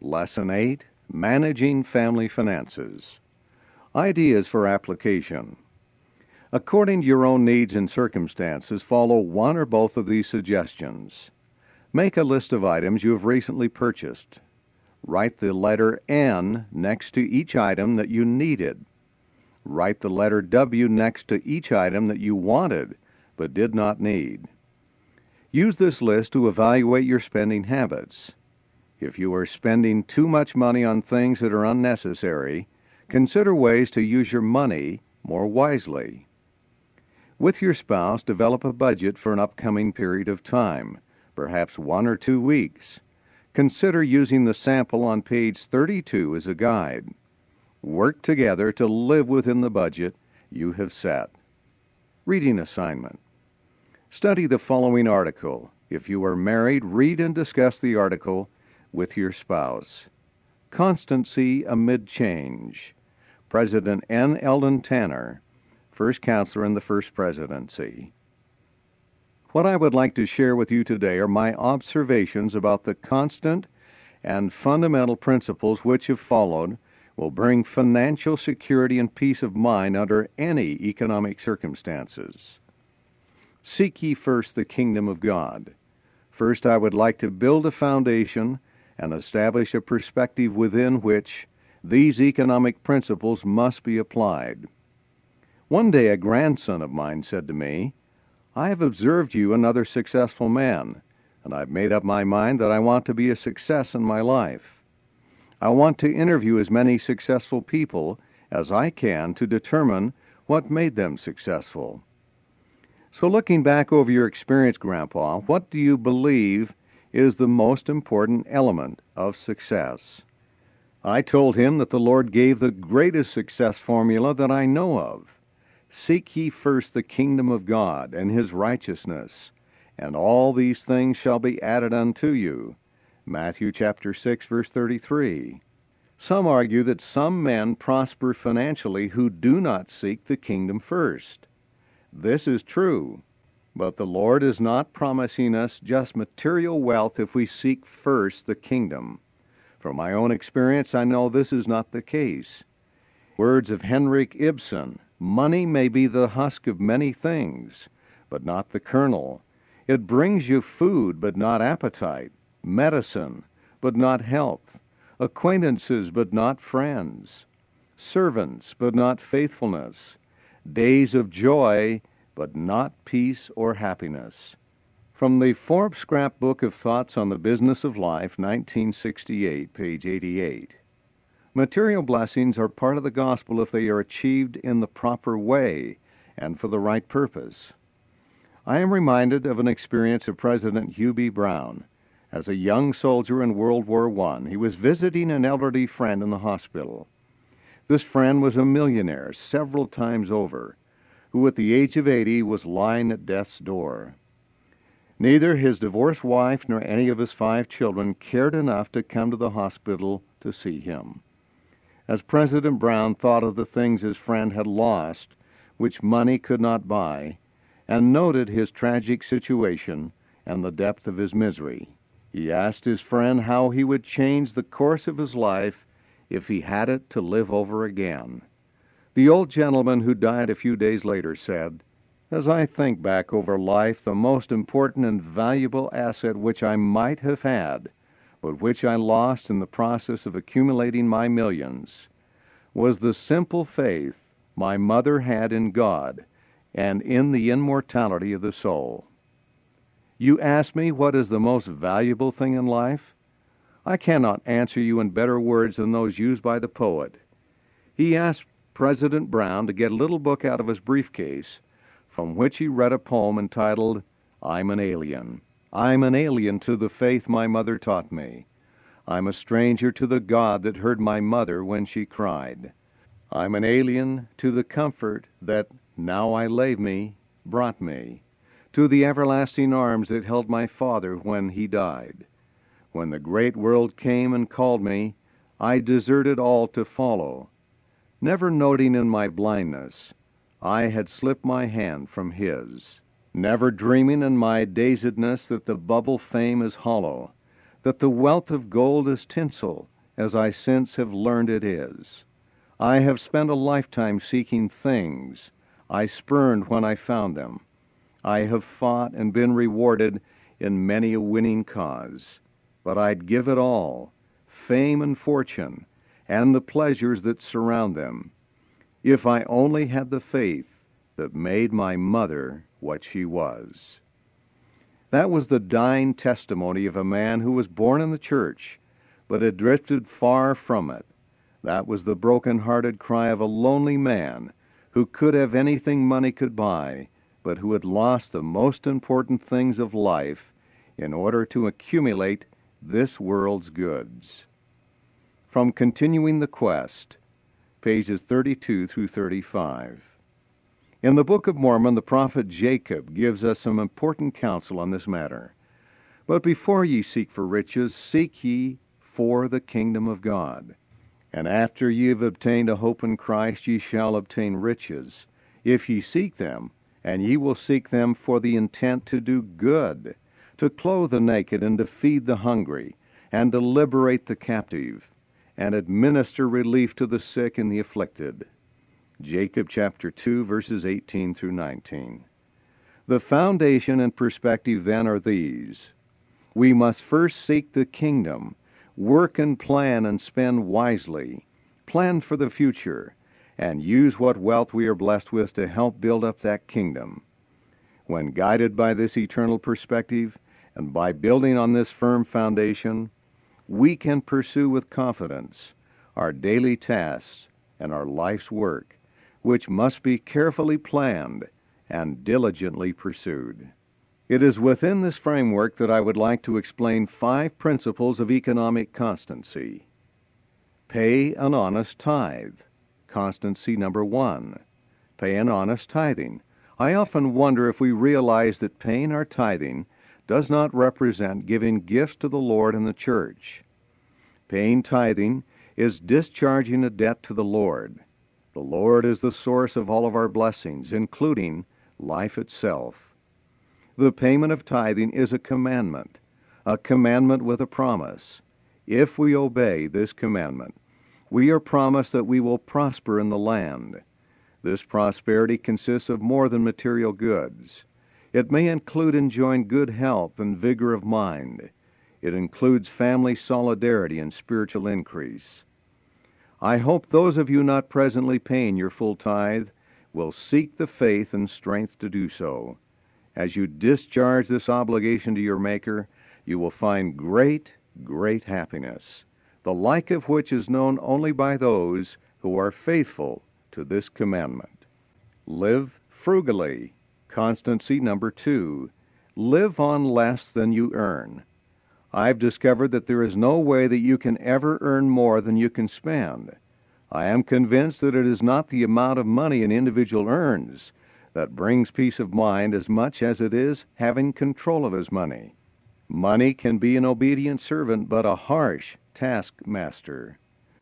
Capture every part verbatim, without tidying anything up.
Lesson eight, Managing Family Finances. Ideas for application. According to your own needs and circumstances, follow one or both of these suggestions. Make a list of items you have recently purchased. Write the letter N next to each item that you needed. Write the letter W next to each item that you wanted but did not need. Use this list to evaluate your spending habits. If you are spending too much money on things that are unnecessary, consider ways to use your money more wisely. With your spouse, develop a budget for an upcoming period of time, perhaps one or two weeks. Consider using the sample on page thirty-two as a guide. Work together to live within the budget you have set. Reading assignment. Study the following article. If you are married, read and discuss the article with your spouse. Constancy Amid Change. President N. Eldon Tanner, first counselor in the First Presidency. What I would like to share with you today are my observations about the constant and fundamental principles which, if followed, will bring financial security and peace of mind under any economic circumstances. Seek ye first the kingdom of God. First, I would like to build a foundation and establish a perspective within which these economic principles must be applied. One day a grandson of mine said to me, "I have observed you another successful man, and I've made up my mind that I want to be a success in my life. I want to interview as many successful people as I can to determine what made them successful." So looking back over your experience, Grandpa, what do you believe is the most important element of success? I told him that the Lord gave the greatest success formula that I know of. Seek ye first the kingdom of God and his righteousness, and all these things shall be added unto you. Matthew chapter six, verse thirty-three. Some argue that some men prosper financially who do not seek the kingdom first. This is true, but the Lord is not promising us just material wealth if we seek first the kingdom. From my own experience, I know this is not the case. Words of Henrik Ibsen, "Money may be the husk of many things, but not the kernel. It brings you food, but not appetite, medicine, but not health, acquaintances, but not friends, servants, but not faithfulness, days of joy, but not peace or happiness." From the Forbes Scrapbook of Thoughts on the Business of Life, nineteen sixty-eight, page eighty-eight. Material blessings are part of the gospel if they are achieved in the proper way and for the right purpose. I am reminded of an experience of President Hugh B. Brown. As a young soldier in World War One, he was visiting an elderly friend in the hospital. This friend was a millionaire several times over, who at the age of eighty was lying at death's door. Neither his divorced wife nor any of his five children cared enough to come to the hospital to see him. As President Brown thought of the things his friend had lost, which money could not buy, and noted his tragic situation and the depth of his misery, he asked his friend how he would change the course of his life if he had it to live over again. The old gentleman who died a few days later said, "As I think back over life, the most important and valuable asset which I might have had, but which I lost in the process of accumulating my millions, was the simple faith my mother had in God and in the immortality of the soul." You ask me what is the most valuable thing in life? I cannot answer you in better words than those used by the poet. He asked President Brown to get a little book out of his briefcase, from which he read a poem entitled, "I'm an Alien. I'm an alien to the faith my mother taught me. I'm a stranger to the God that heard my mother when she cried. I'm an alien to the comfort that, now I lay me, brought me, to the everlasting arms that held my father when he died. When the great world came and called me, I deserted all to follow, never noting in my blindness I had slipped my hand from his, never dreaming in my dazedness that the bubble fame is hollow, that the wealth of gold is tinsel, as I since have learned it is. I have spent a lifetime seeking things I spurned when I found them. I have fought and been rewarded in many a winning cause, but I'd give it all, fame and fortune, and the pleasures that surround them, if I only had the faith that made my mother what she was. That was the dying testimony of a man who was born in the church, but had drifted far from it. That was the broken-hearted cry of a lonely man who could have anything money could buy, but who had lost the most important things of life in order to accumulate this world's goods. From Continuing the Quest, pages thirty-two through thirty-five. In the Book of Mormon, the prophet Jacob gives us some important counsel on this matter. But before ye seek for riches, seek ye for the kingdom of God. And after ye have obtained a hope in Christ, ye shall obtain riches, if ye seek them, and ye will seek them for the intent to do good, to clothe the naked, and to feed the hungry, and to liberate the captive, and administer relief to the sick and the afflicted. Jacob chapter two, verses eighteen through nineteen. The foundation and perspective then are these. We must first seek the kingdom, work and plan and spend wisely, plan for the future, and use what wealth we are blessed with to help build up that kingdom. When guided by this eternal perspective, and by building on this firm foundation, we can pursue with confidence our daily tasks and our life's work, which must be carefully planned and diligently pursued. It is within this framework that I would like to explain five principles of economic constancy. Pay an honest tithe. Constancy number one. Pay an honest tithing. I often wonder if we realize that paying our tithing does not represent giving gifts to the Lord and the church. Paying tithing is discharging a debt to the Lord. The Lord is the source of all of our blessings, including life itself. The payment of tithing is a commandment, a commandment with a promise. If we obey this commandment, we are promised that we will prosper in the land. This prosperity consists of more than material goods. It may include enjoying good health and vigor of mind. It includes family solidarity and spiritual increase. I hope those of you not presently paying your full tithe will seek the faith and strength to do so. As you discharge this obligation to your Maker, you will find great, great happiness, the like of which is known only by those who are faithful to this commandment. Live frugally. Constancy number two. Live on less than you earn. I've discovered that there is no way that you can ever earn more than you can spend. I am convinced that it is not the amount of money an individual earns that brings peace of mind as much as it is having control of his money. Money can be an obedient servant, but a harsh taskmaster.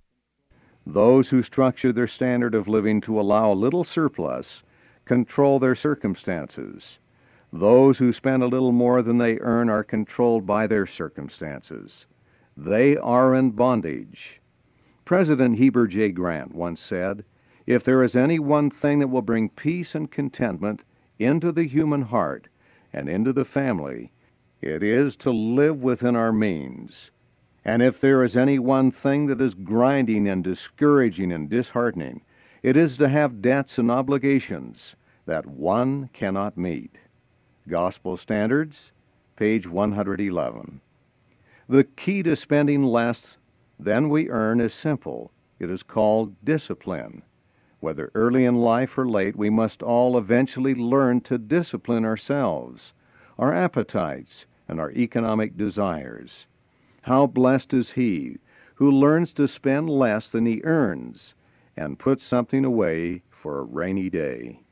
Those who structure their standard of living to allow a little surplus control their circumstances. Those who spend a little more than they earn are controlled by their circumstances. They are in bondage. President Heber J. Grant once said, "If there is any one thing that will bring peace and contentment into the human heart and into the family, it is to live within our means. And if there is any one thing that is grinding and discouraging and disheartening, it is to have debts and obligations that one cannot meet." Gospel Standards, page one hundred eleven. The key to spending less than we earn is simple. It is called discipline. Whether early in life or late, we must all eventually learn to discipline ourselves, our appetites, and our economic desires. How blessed is he who learns to spend less than he earns and puts something away for a rainy day.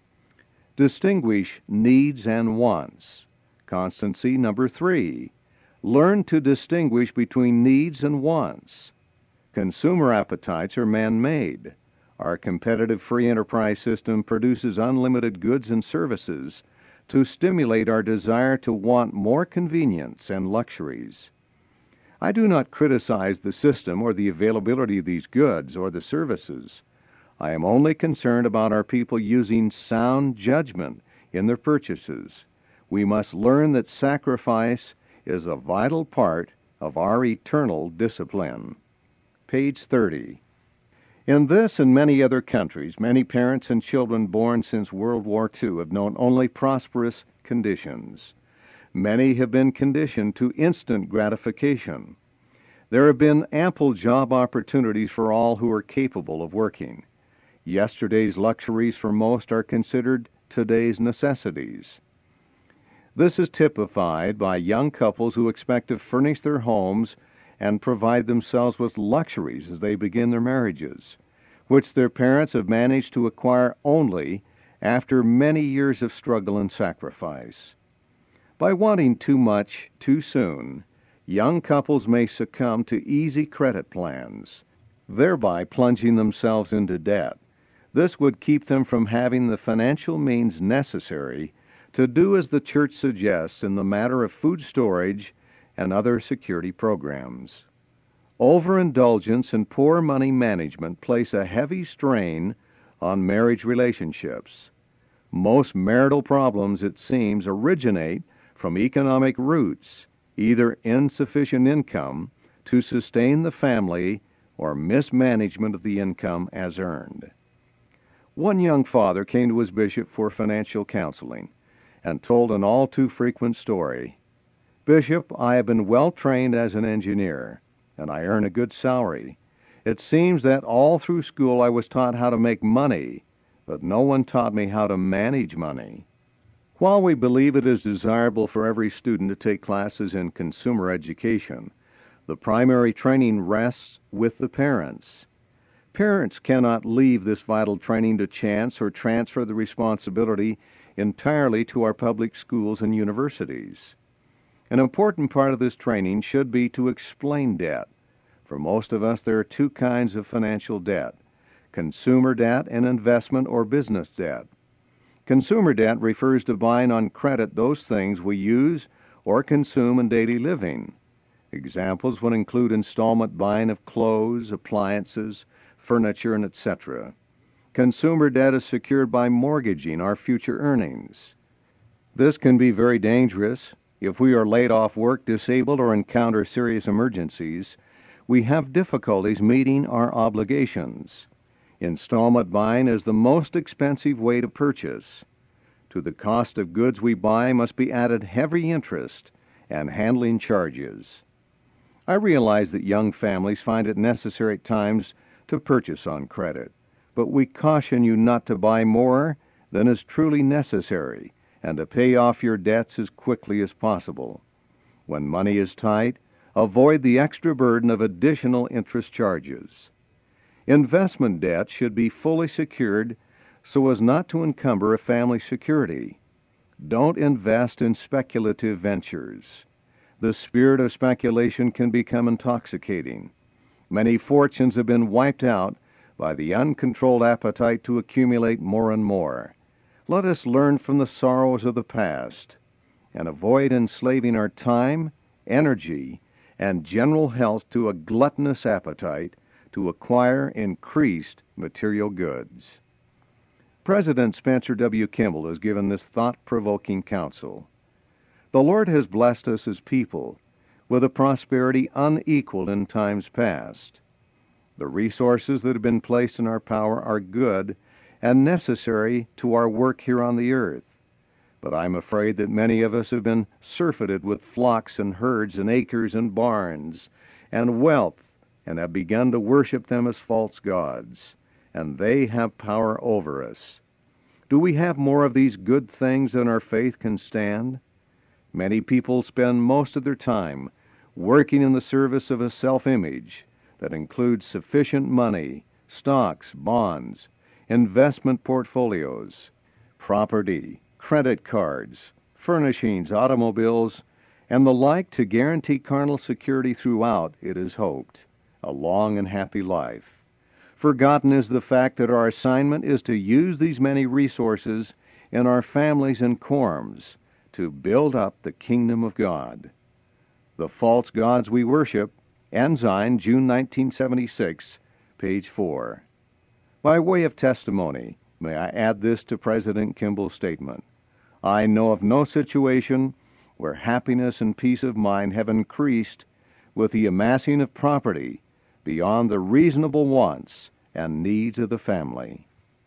Distinguish needs and wants. Constancy number three. Learn to distinguish between needs and wants. Consumer appetites are man-made. Our competitive free enterprise system produces unlimited goods and services to stimulate our desire to want more convenience and luxuries. I do not criticize the system or the availability of these goods or the services. I am only concerned about our people using sound judgment in their purchases. We must learn that sacrifice is a vital part of our eternal discipline. Page thirty. In this and many other countries, many parents and children born since World War Two have known only prosperous conditions. Many have been conditioned to instant gratification. There have been ample job opportunities for all who are capable of working. Yesterday's luxuries for most are considered today's necessities. This is typified by young couples who expect to furnish their homes and provide themselves with luxuries as they begin their marriages, which their parents have managed to acquire only after many years of struggle and sacrifice. By wanting too much too soon, young couples may succumb to easy credit plans, thereby plunging themselves into debt. This would keep them from having the financial means necessary to do as the church suggests in the matter of food storage and other security programs. Overindulgence and poor money management place a heavy strain on marriage relationships. Most marital problems, it seems, originate from economic roots, either insufficient income to sustain the family or mismanagement of the income as earned. One young father came to his bishop for financial counseling and told an all too frequent story. "Bishop, I have been well trained as an engineer, and I earn a good salary. It seems that all through school I was taught how to make money, but no one taught me how to manage money." While we believe it is desirable for every student to take classes in consumer education, the primary training rests with the parents. Parents cannot leave this vital training to chance or transfer the responsibility entirely to our public schools and universities. An important part of this training should be to explain debt. For most of us, there are two kinds of financial debt: consumer debt and investment or business debt. Consumer debt refers to buying on credit those things we use or consume in daily living. Examples would include installment buying of clothes, appliances, furniture, and et cetera. Consumer debt is secured by mortgaging our future earnings. This can be very dangerous. If we are laid off work, disabled, or encounter serious emergencies, we have difficulties meeting our obligations. Installment buying is the most expensive way to purchase. To the cost of goods we buy must be added heavy interest and handling charges. I realize that young families find it necessary at times to purchase on credit, but we caution you not to buy more than is truly necessary and to pay off your debts as quickly as possible. When money is tight, avoid the extra burden of additional interest charges. Investment debt should be fully secured so as not to encumber a family security. Don't invest in speculative ventures. The spirit of speculation can become intoxicating. Many fortunes have been wiped out by the uncontrolled appetite to accumulate more and more. Let us learn from the sorrows of the past and avoid enslaving our time, energy, and general health to a gluttonous appetite to acquire increased material goods. President Spencer W. Kimball has given this thought-provoking counsel. The Lord has blessed us as people with a prosperity unequaled in times past. The resources that have been placed in our power are good and necessary to our work here on the earth. But I'm afraid that many of us have been surfeited with flocks and herds and acres and barns and wealth and have begun to worship them as false gods, and they have power over us. Do we have more of these good things than our faith can stand? Many people spend most of their time working in the service of a self-image that includes sufficient money, stocks, bonds, investment portfolios, property, credit cards, furnishings, automobiles, and the like to guarantee carnal security throughout, it is hoped, a long and happy life. Forgotten is the fact that our assignment is to use these many resources in our families and quorums to build up the kingdom of God. The False Gods We Worship, Ensign, June nineteen seventy-six, page four. By way of testimony, may I add this to President Kimball's statement. I know of no situation where happiness and peace of mind have increased with the amassing of property beyond the reasonable wants and needs of the family.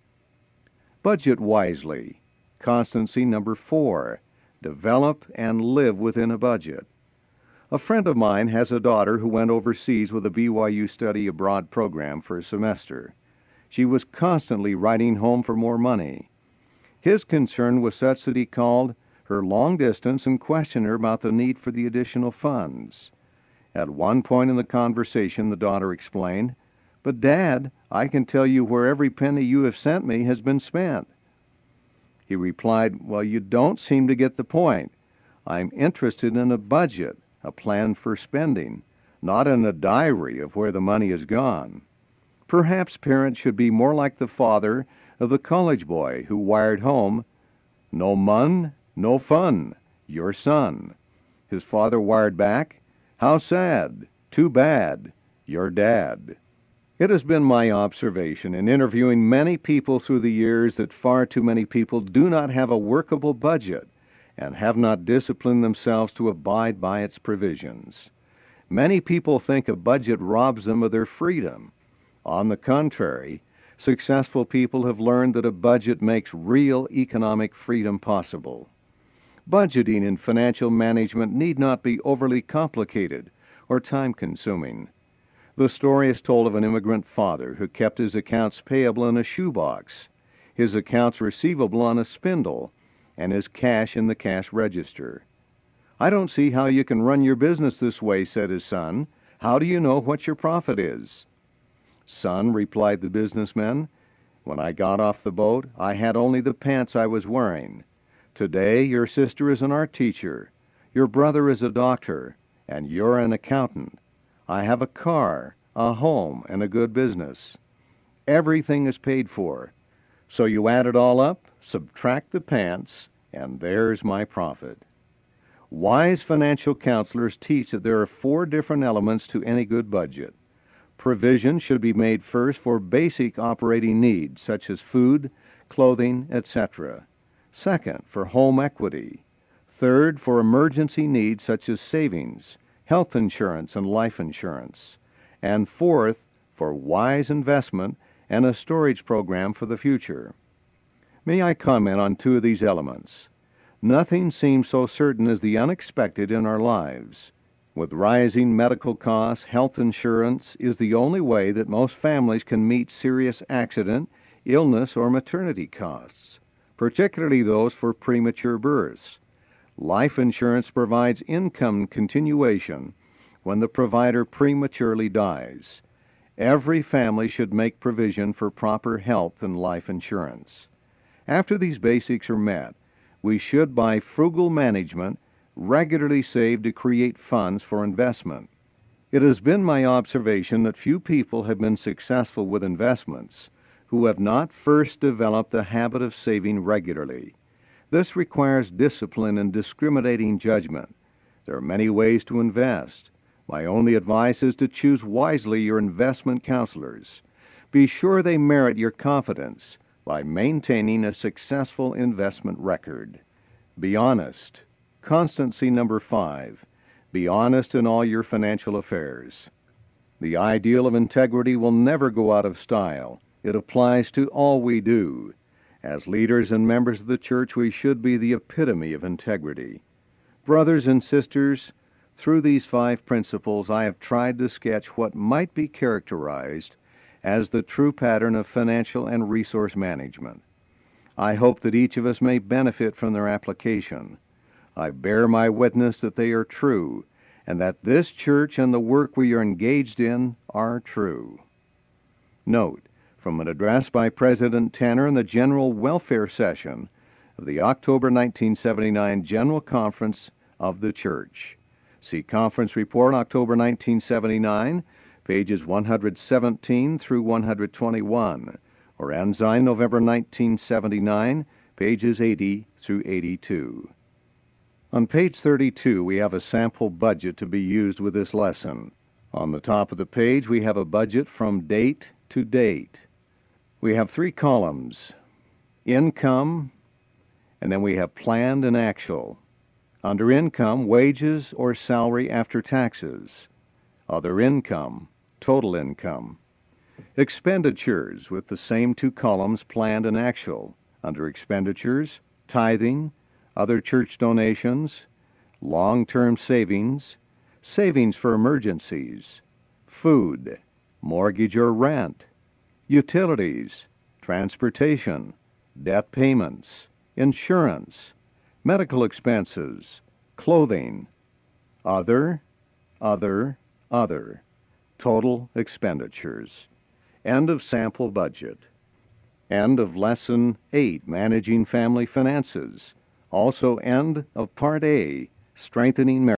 Budget wisely. Constancy number four. Develop and live within a budget. A friend of mine has a daughter who went overseas with a B Y U study abroad program for a semester. She was constantly writing home for more money. His concern was such that he called her long distance and questioned her about the need for the additional funds. At one point in the conversation, the daughter explained, "But, Dad, I can tell you where every penny you have sent me has been spent." He replied, "Well, you don't seem to get the point. I'm interested in a budget, a plan for spending, not in a diary of where the money has gone." Perhaps parents should be more like the father of the college boy who wired home, "No mun, no fun, your son." His father wired back, "How sad, too bad, your dad." It has been my observation in interviewing many people through the years that far too many people do not have a workable budget and have not disciplined themselves to abide by its provisions. Many people think a budget robs them of their freedom. On the contrary, successful people have learned that a budget makes real economic freedom possible. Budgeting and financial management need not be overly complicated or time-consuming. The story is told of an immigrant father who kept his accounts payable in a shoebox, his accounts receivable on a spindle, and his cash in the cash register. "I don't see how you can run your business this way," said his son. "How do you know what your profit is?" "Son," replied the businessman, "when I got off the boat, I had only the pants I was wearing. Today your sister is an art teacher, your brother is a doctor, and you're an accountant. I have a car, a home, and a good business. Everything is paid for. So you add it all up, subtract the pants, and there's my profit." Wise financial counselors teach that there are four different elements to any good budget. Provision should be made first for basic operating needs, such as food, clothing, et cetera. Second, for home equity. Third, for emergency needs such as savings, health insurance, and life insurance. And fourth, for wise investment and a storage program for the future. May I comment on two of these elements? Nothing seems so certain as the unexpected in our lives. With rising medical costs, health insurance is the only way that most families can meet serious accident, illness, or maternity costs, particularly those for premature births. Life insurance provides income continuation when the provider prematurely dies. Every family should make provision for proper health and life insurance. After these basics are met, we should, by frugal management, regularly save to create funds for investment. It has been my observation that few people have been successful with investments who have not first developed the habit of saving regularly. This requires discipline and discriminating judgment. There are many ways to invest. My only advice is to choose wisely your investment counselors. Be sure they merit your confidence by maintaining a successful investment record. Be honest. Constancy number five. Be honest in all your financial affairs. The ideal of integrity will never go out of style. It applies to all we do. As leaders and members of the church, we should be the epitome of integrity. Brothers and sisters, through these five principles, I have tried to sketch what might be characterized as the true pattern of financial and resource management. I hope that each of us may benefit from their application. I bear my witness that they are true, and that this church and the work we are engaged in are true. Note, from an address by President Tanner in the General Welfare Session of the October nineteen seventy-nine General Conference of the Church. See Conference Report, October nineteen seventy-nine, pages one hundred seventeen through one hundred twenty-one, or Ensign, November nineteen seventy-nine, pages eighty through eighty-two. On page thirty-two, we have a sample budget to be used with this lesson. On the top of the page, we have a budget from date to date. We have three columns: income, and then we have planned and actual. Under income, wages or salary after taxes. Other income, total income. Expenditures, with the same two columns, planned and actual. Under expenditures, tithing, other church donations, long-term savings, savings for emergencies, food, mortgage or rent, utilities, transportation, debt payments, insurance, medical expenses, clothing, other, other, other, total expenditures. End of sample budget. End of Lesson eight, Managing Family Finances. Also end of Part A, Strengthening Marriage.